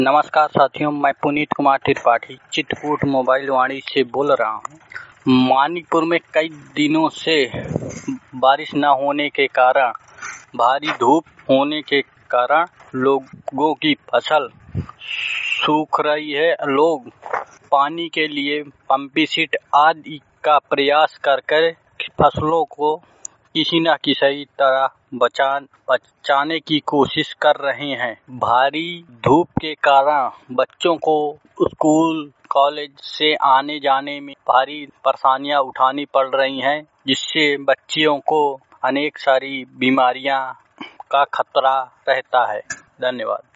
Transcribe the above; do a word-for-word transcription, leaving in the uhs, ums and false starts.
नमस्कार साथियों, मैं पुनीत कुमार त्रिपाठी चित्रकूट मोबाइल वाणी से बोल रहा हूं। मानिकपुर में कई दिनों से बारिश न होने के कारण, भारी धूप होने के कारण लोगों की फसल सूख रही है। लोग पानी के लिए पंपी सेट आदि का प्रयास कर कर फसलों को किसी न किसी तरह बचा बचाने की कोशिश कर रहे हैं। भारी धूप के कारण बच्चों को स्कूल कॉलेज से आने जाने में भारी परेशानियां उठानी पड़ रही हैं, जिससे बच्चियों को अनेक सारी बीमारियां का खतरा रहता है। धन्यवाद।